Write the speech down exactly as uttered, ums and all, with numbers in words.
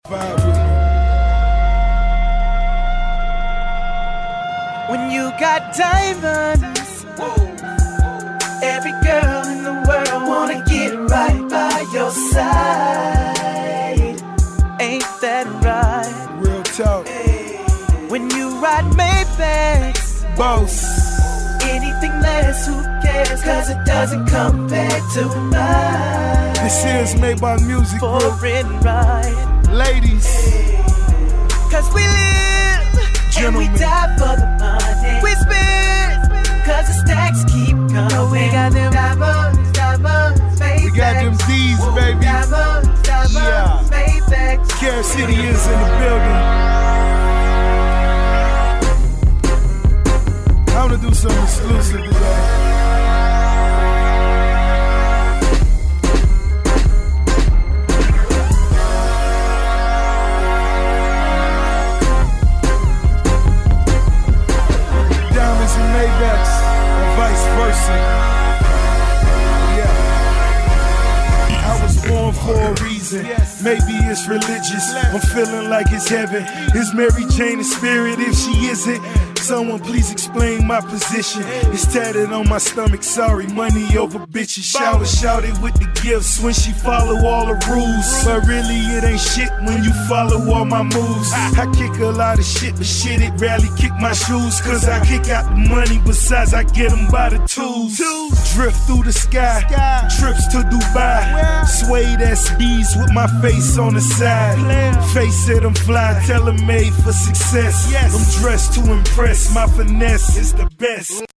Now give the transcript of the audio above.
When you got diamonds, every girl in the world wanna get right by your side. Ain't that right? Real talk. When you ride Maybachs, Boss. anything less, who cares? Cause it doesn't compare to mine. This is Maybach Music For Group. and right. Ladies. Cause we live Gentlemen. and we die for the money. We spend cause the stacks keep coming. We got them diamonds, diamonds, Maybachs. We got them D's, baby. Diamonds, diamonds, Yeah. Maybachs. Care City is in the building. I'm gonna do something exclusive today. Diamonds and Maybachs, or vice versa. Yeah. I was born for a reason. Maybe it's religious. I'm feeling like it's heaven. Is Mary Jane a spirit? If she isn't, someone please explain my position. It's tatted on my stomach, sorry, money over bitches. Shower shouted with the gifts when she follow all the rules. But really it ain't shit when you follow all my moves. I kick a lot of shit, but shit it rarely kick my shoes. Cause I kick out the money, besides I get them by the tools. Drift through the sky, trips to Dubai. Suede S Bs with my face on the side. Face said I'm fly, tell 'em made for success. I'm dressed to impress, my finesse is the best.